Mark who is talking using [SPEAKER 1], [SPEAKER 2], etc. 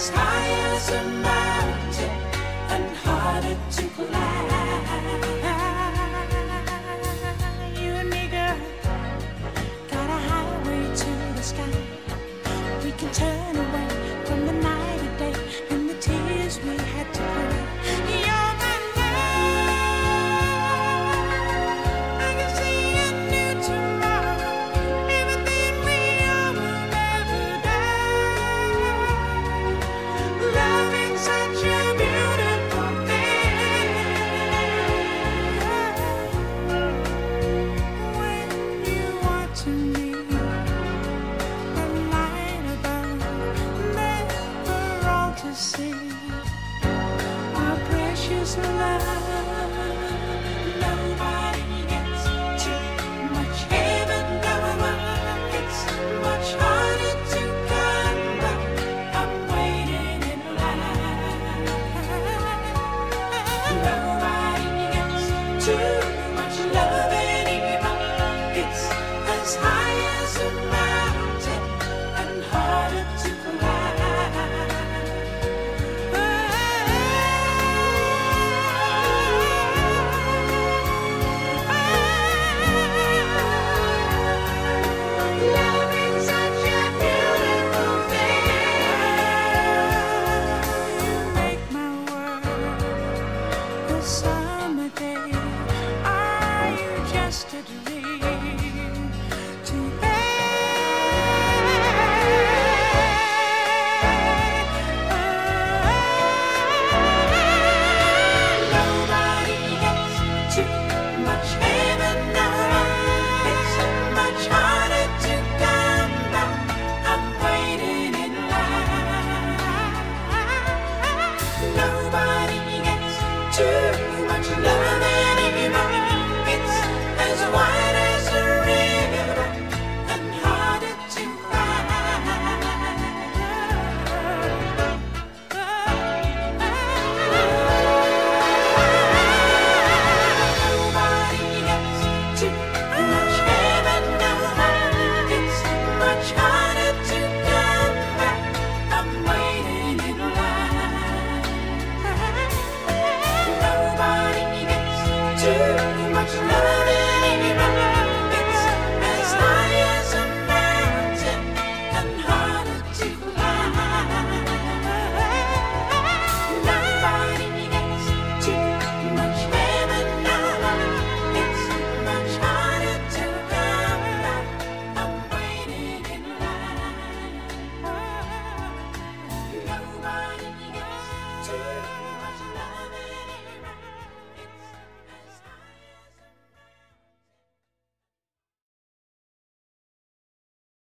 [SPEAKER 1] high as a mountain and harder to climb. You and me, girl, got a highway to the sky. We can turn away from the night of day and the tears we had to cry. You're my love. I can see a new tomorrow. Everything we are will never die. Love is such a beautiful thing. When you are to me, the light above, never all to see. Our precious love.